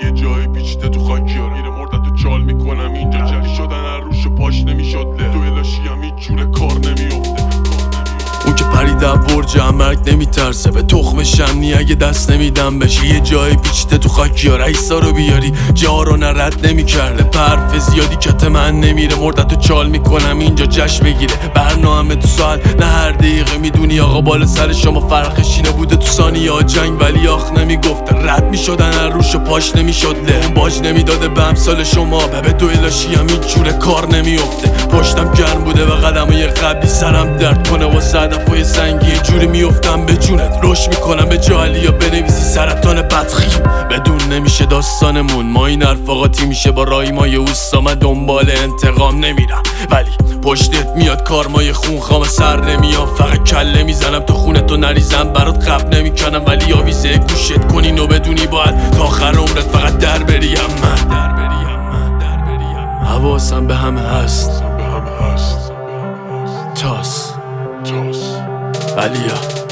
یه جای پیچیده تو خاکیارا میره مردتو چال میکنم اینجا جلی شدن هر روش پاش نمیشد له تو الاشی هم هیچ جوره کار نمیافته اون که پرید برج مرگ نمیترسه به تخم شمنی اگه دست نمیدم بشه یه جای پیچیده تو خاکیارا ایسا رو بیاری جا رو نرد نمیکرده حرف زیادی کت من نمیره مردتو چال میکنم اینجا جشن بگیره برنامه تو ساعت نه هر دقیقه میدونی آقا بالا سر شما فرقش اینه بوده تو ثانیه ها جنگ ولی آخ نمیگفته رد میشدن هر روش پاش نمیشد له اون باج نمیداده به امثال شما به تو الاشی هم هیچ جوره کار نمیافته پشتم گرم بوده و قدمای قبلی سرم درد کنه واسه هدفای سنگی یه جوری میافتم به جونت روش میکنم به جالی یا بنویسی سرطان بدخیم بدون نمیشه داستانمون ما این رفاقاتی میشه با رایمای اوستا من دنبال انتقام نمیرم ولی پشتت میاد کارمای خون خام سر نمیام فقط کله میزنم تو خونتو نریزم برات قبل نمیکنم ولی آویزه گوشت کنین و بدونی باید تا آخر عمرت فقط در بریم من حواسم به همه هست تاس علیا